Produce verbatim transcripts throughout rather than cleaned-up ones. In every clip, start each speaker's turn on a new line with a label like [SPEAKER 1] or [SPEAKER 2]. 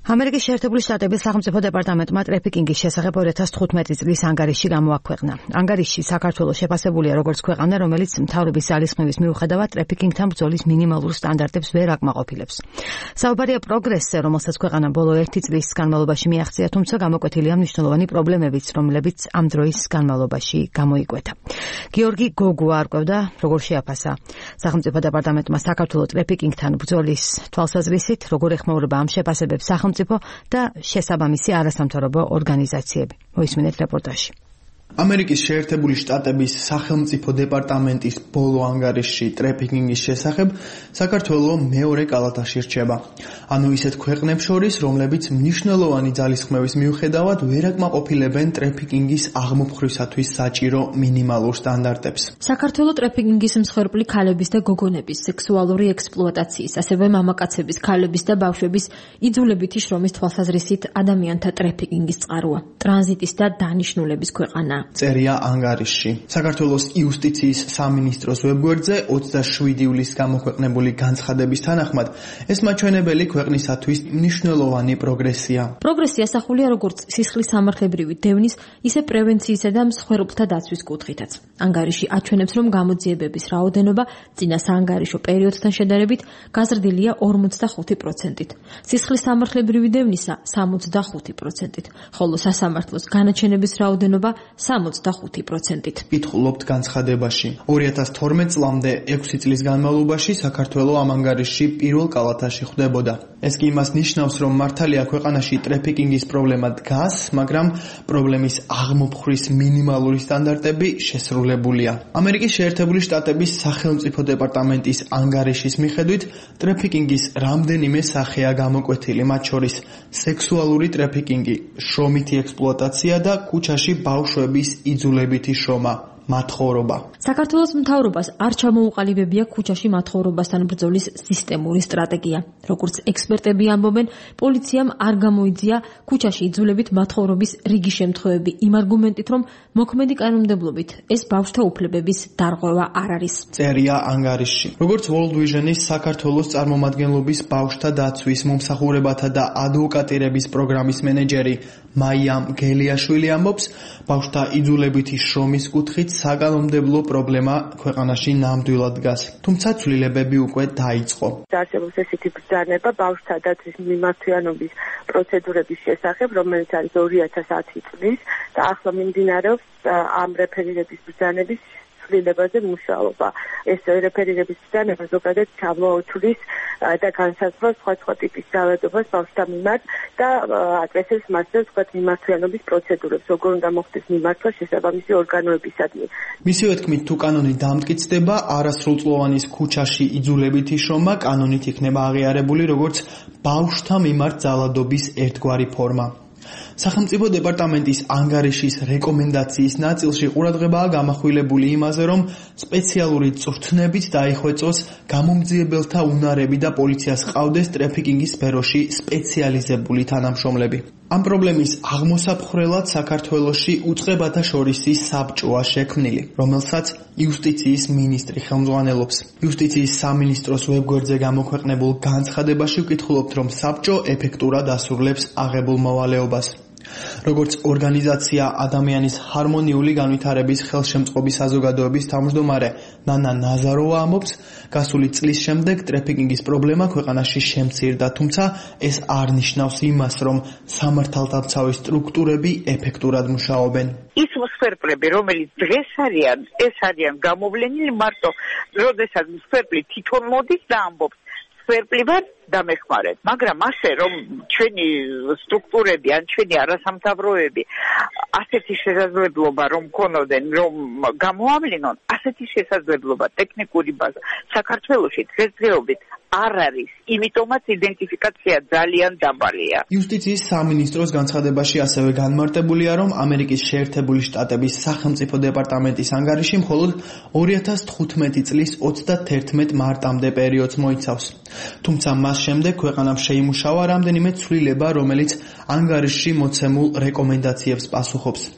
[SPEAKER 1] ამერიკის შეერთებული შტატების სახელმწიფო დეპარტამენტმა ტრაფიკინგის შესახებ ორი ათას თხუთმეტი წლის ანგარიში გამოაქვეყნა. ანგარიშში საქართველოს შეფასებულია როგორც ქვეყანა, რომელიც მთავრობის ძალისხმევის მიუხედავად ტრაფიკინგთან ბრძოლის მინიმალურ სტანდარტებს ვერ აკმაყოფილებს. საუბარია პროგრესზე, რომელსაც ქვეყანამ ბოლო ერთი წლის განმავლობაში მიაღწია, თუმცა გამოკვეთილია მნიშვნელოვანი პრობლემებიც, რომლებიც ამ დროის განმავლობაში გამოიკვეთა. გიორგი გოგუა არკვევდა, როგორ შეაფასა სახელმწიფო დეპარტამენტმა საქართველოს ტრაფიკინგთან ბრძოლის თვალსაზრისით, როგორ ეხმაურება ამ შეფასებებს სახელმწიფო და შესაბამისი არასამთავრობო ორგანიზაციები. მოისმინეთ რეპორტაჟი.
[SPEAKER 2] ამერიკის შეერთებული შტატების სახელმწიფო დეპარტამენტის ბოლო ანგარიშში ტრაფიკინგის შესახებ საქართველო მეორე კალათაში რჩება. ანუ ისეთ ქვეყნებს შორის, რომლებიც მნიშვნელოვანი ძალისხმევის მიუხედავად ვერ აკმაყოფილებენ ტრაფიკინგის აღმოფხვრისათვის საჭირო მინიმალურ სტანდარტებს.
[SPEAKER 3] საქართველო ტრაფიკინგის მსხვერპლი ქალების და გოგონების სექსუალური ექსპლუატაციის, ასევე მამაკაცების, ქალების და ბავშვების იძულებითი შრომის თვალსაზრისით ადამიანთა ტრაფიკინგის წყაროა. ტრანზიტის და დანიშნულების ქვეყანა.
[SPEAKER 2] წერია ანგარიშში. საქართველოს იუსტიციის სამინისტროს ვებგვერდზე ოცდაშვიდი ივლისს გამოქვეყნებული განცხადების თანახმად ეს მაჩვენებელი ქვეყნისათვის მნიშვნელოვანი პროგრესია.
[SPEAKER 3] პროგრესი ასახულია როგორც სისხლის სამართლებრივი დევნის, ისე პრევენციისა და მსხვერპლთა დაცვის კუთხითაც. ანგარიში აჩვენებს, რომ გამოძიებების რაოდენობა წინა საანგარიშო პერიოდთან შედარებით გაზრდილია ორმოცდახუთი პროცენტით. სისხლის სამართლებრივი დევნისა სამოცდახუთი პროცენტით, ხოლო სასამართლოს განაჩენების რაოდენობა სამოცდახუთი პროცენტით.
[SPEAKER 2] კითხულობთ განცხადებაში. ორი ათას თორმეტ წლამდე ექვსი წლის განმავლობაში საქართველო ამ ანგარიშში პირველ კალათაში ხვდებოდა. ეს კი იმას ნიშნავს, რომ მართალია ქვეყანაში ტრაფიკინგის პრობლემა დგას, მაგრამ პრობლემის აღმოფხვრის მინიმალური სტანდარტები შესრულებულია. ამერიკის შეერთებული შტატების სახელმწიფო დეპარტამენტის ანგარიშის მიხედვით, ტრაფიკინგის რამდენიმე სახეა გამოკვეთილი, მათ შორის სექსუალური ტრაფიკინგი, შრომითი ექსპლუატაცია და ქუჩაში ბავშვების იძულებითი შრომა. მათხოვრობა.
[SPEAKER 3] საქართველოს მთავრობას არ ჩამოუყალიბებია ქუჩაში მათხოვრობასთან ბრძოლის სისტემური სტრატეგია. როგორც ექსპერტები ამბობენ, პოლიციამ არ გამოიძია ქუჩაში იძულებით მათხოვრობის რიგი შემთხვევები იმ არგუმენტით, რომ მოქმედი კანონმდებლობით ეს ბავშვთა უფლებების დარღვევა არ არის.
[SPEAKER 2] წერია ანგარიშში. როგორც World Vision-ის საქართველოს წარმომადგენლობის ბავშვთა დაცვის, მომსახურებათა და ადვოკატირების პროგრამის მენეჯერი მაიამ გელიაშვილი ამბობს, ბავშვთა იძულებითი შრომის კუთხით საკანონმდებლო პრობლემა ქვეყანაში ნამდვილად დგას. თუმცა ცვლილებები უკვე დაიწყო.
[SPEAKER 4] არსებობს ესეთი ბრძანება ბავშვთა დაცვის მიმართვიანობის პროცედურების შესახებ, რომელიც არის ორი ათას ათი წლის და ახლა მიმდინარეობს ამ რეფერირების ბრძანების ცვლილებაზე მუშაობა. ეს რეფერირების ბრძანება ზოგადად ჩამოთვლის და განსაზღვრავს სხვა ტიპის ძალადობას ბავშვთა მიმართ და აკეთებს მასზე სხვა მიმართვიანობის პროცედურებს, როგორ უნდა მოხდეს მიმართვა შესაბამისი ორგანოებისადმი.
[SPEAKER 2] მისივე თქმით, თუ კანონი დამტკიცდება, არასრულწლოვანის ქუჩაში იძულებითი შრომა კანონით იქნება აღიარებული როგორც ბავშვთა მიმართ ძალადობის ერთგვარი ფორმა. სახელმწიფო დეპარტამენტის ანგარიშის რეკომენდაციის ნაწილში ყურადღებაა გამახვილებული იმაზე, რომ სპეციალური წვრთნებით დაიხვეწოს გამომძიებელთა უნარები და პოლიციას ყავდეს ტრაფიკინგის სფეროში სპეციალიზებული თანამშრომლები. ამ პრობლემის აღმოსაფხრელად საქართველოში უწყებათა შორისი საბჭოა შექმნილი, რომელსაც იუსტიციის მინისტრი ხელმძღვანელობს. იუსტიციის სამინისტროს ვებგვერდზე გამოქვეყნებულ განცხადებაში ვკითხულობთ, რომ საბჭო ეფექტურად ასრულებს აღებულ მოვალეობას. როგორც ორგანიზაცია ადამიანის ჰარმონიული განვითარების ხელშემწყობი საზოგადოების თავმჯდომარე ნანა ნაზაროვა ამბობს, გასული წლის შემდეგ ტრაფიკინგის პრობლემა ქვეყანაში შემცირდა, თუმცა ეს არ ნიშნავს იმას, რომ სამართალდამცავი სტრუქტურები ეფექტურად მუშაობენ.
[SPEAKER 5] ის მსხვერპლები, რომელიც დღეს არიან, ეს არიან გამოვლენილი მარტო, როდესაც მსხვერპლი თვითონ მოდის და ამბობს, მსხვერპლი ვარ დამეხმარეთ, მაგრამ ასე რომ ჩვენი სტრუქტურები ან ჩვენი არასამთავროები ასეთი შესაძლებლობა რომ ქონოდნენ, რომ გამოავლინონ, ასეთი შესაძლებლობა ტექნიკური ბაზა საქართველოში დღესდღეობით არ არის, იმიტომაც იდენტიფიკაცია ძალიან დაბალია.
[SPEAKER 2] იუსტიციის სამინისტროს განცხადებაში ასევე განმარტებულია, რომ ამერიკის შეერთებული შტატების სახელმწიფო დეპარტამენტის ანგარიში მხოლოდ ორი ათას თხუთმეტი წლის ოცდათერთმეტ მარტამდე პერიოდს მოიცავს. თუმცა მას შემდეგ ქვეყანამ შეიმუშავა რამდენიმე ცვლილება, რომელიც ანგარიშში მოცემულ რეკომენდაციებს პასუხობს.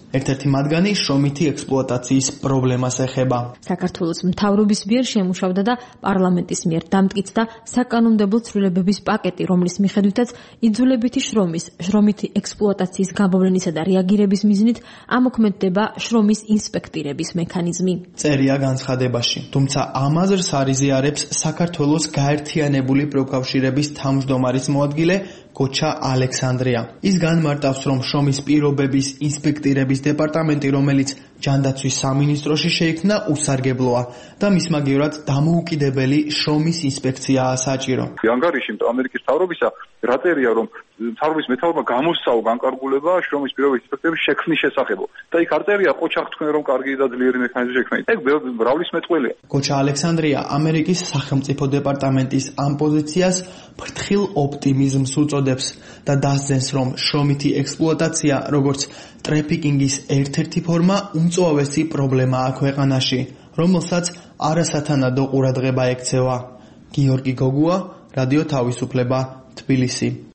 [SPEAKER 2] ერთ-ერთი მათგანი შრომითი ექსპლუატაციის პრობლემას ეხება.
[SPEAKER 3] საქართველოს მთავრობის მიერ შემუშავდა და პარლამენტის მიერ დამტკიცდა საკანონმდებლო ცვლილებების პაკეტი, რომლის მიხედვითაც იძულებითი შრომის, შრომითი ექსპლუატაციის გამოვლენისა და რეაგირების მიზნით ამოქმედდება შრომის ინსპექტირების მექანიზმი.
[SPEAKER 2] წერია განცხადებაში, თუმცა ამ აზრს არ იზიარებს საქართველოს გაერთიანებული პროფკავშირების თავმჯდომარის მოადგილე კოჩა ალექსანდრია. ის განმარტავს, რომ შრომის პირობების ინსპექტირების დეპარტამენტი, რომელიც ჯანდაცვის სამინისტროში შეიქმნა, უსარგებლოა და მის მაგივრად დამოუკიდებელი შრომის ინსპექციაა საჭირო.
[SPEAKER 6] ანგარიში ამერიკის მთავრობისა რა წერია, რომ მთავრობის მეთაურმა გამოსცაო განკარგულება შრომის პირობების ინსპექტორების შექმნის შესახებ. და იქ არ წერია ყოჩა თქვენ რომ კარგი და ძლიერი მექანიზმი შექმნით. ეგ მრავლის მეტყველია.
[SPEAKER 2] კოჩა ალექსანდრია ამერიკის სახელმწიფო დეპარტამენტის ამ პოზიციას ფრთხილ ოპტიმიზმს უწოდებს და დასძენს, რომ შრომითი ექსპლუატაცია, როგორც ტრეფიკინგის ერთ-ერთი ფორმა, უმწვავესი პრობლემაა ქვეყანაში, რომელსაც არასათანადო ყურადღება ექცევა. გიორგი გოგუა, რადიო თავისუფლება, თბილისი.